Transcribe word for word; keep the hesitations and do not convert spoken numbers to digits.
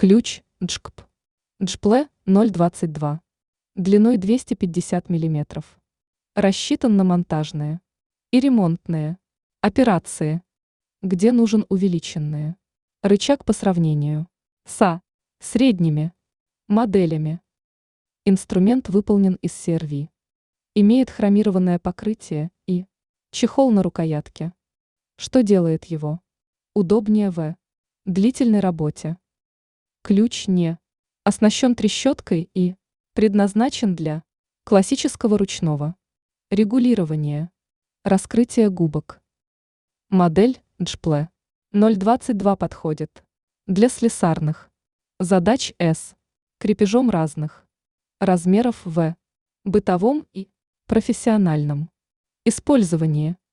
Ключ Джкп. Джпле ноль двадцать два. Длиной двести пятьдесят миллиметров. Рассчитан на монтажные и ремонтные операции, где нужен увеличенные. Рычаг по сравнению со средними моделями. Инструмент выполнен из си эр ви. Имеет хромированное покрытие и чехол на рукоятке, что делает его удобнее в длительной работе. Ключ не оснащен трещоткой и предназначен для классического ручного регулирования, раскрытия губок. Модель Джпле ноль двадцать два подходит для слесарных задач с крепежом разных размеров в бытовом и профессиональном использовании.